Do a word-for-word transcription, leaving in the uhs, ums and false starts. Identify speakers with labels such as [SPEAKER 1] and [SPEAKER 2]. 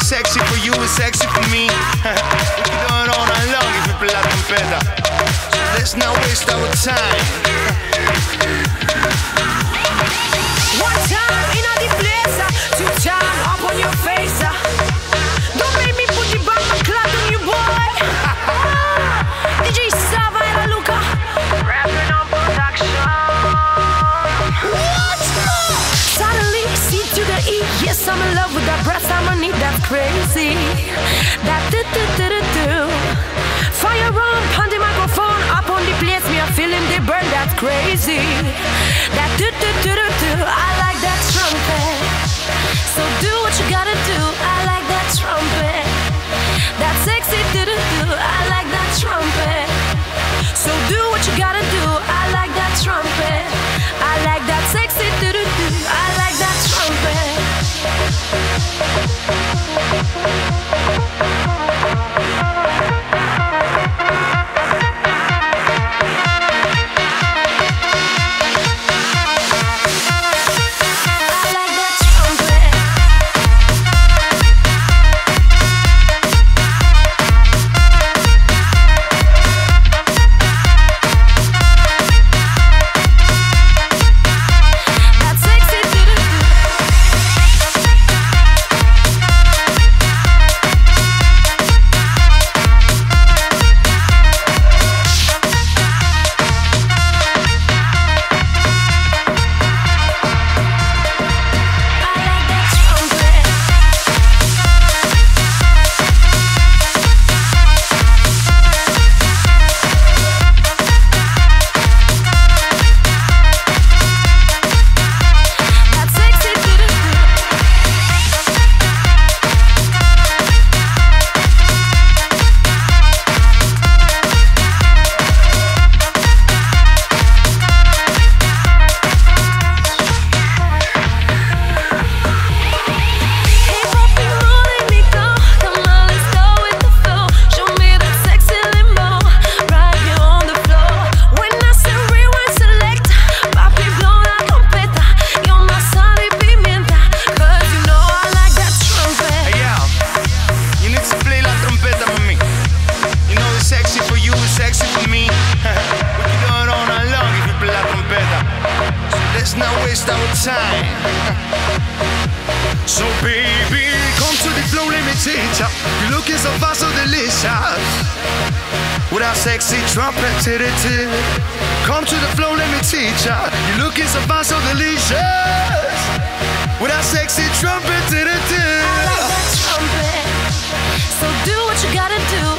[SPEAKER 1] sexy for you is sexy for me. We can do it all night long if you play la trompeta. So let's not waste our time.
[SPEAKER 2] One time in a the place, two time up on your face. Don't make me put the bumper clock on you, boy. D J Sava and La Luca, rapping on production. What? Suddenly, C to the E. Yes, I'm in love with that breath. I'ma need that crazy. That do do do do do. Fire on, on the microphone, up on the place. Me a feeling the burn. That's crazy. That do do do do do. I like that trumpet. So do what you gotta do. I like that trumpet. That sexy do do do. I like that trumpet. So do what you gotta do. I like that trumpet. I like that sexy do do do. I like that trumpet.
[SPEAKER 1] So baby, come to the flow, let me teach ya. You're looking so fast, so delicious. With our sexy trumpet, titty titty. Come to the flow, let me teach ya. You're looking so fast, so delicious. With our sexy trumpet, titty titty.
[SPEAKER 2] I like that trumpet. So do what you gotta do.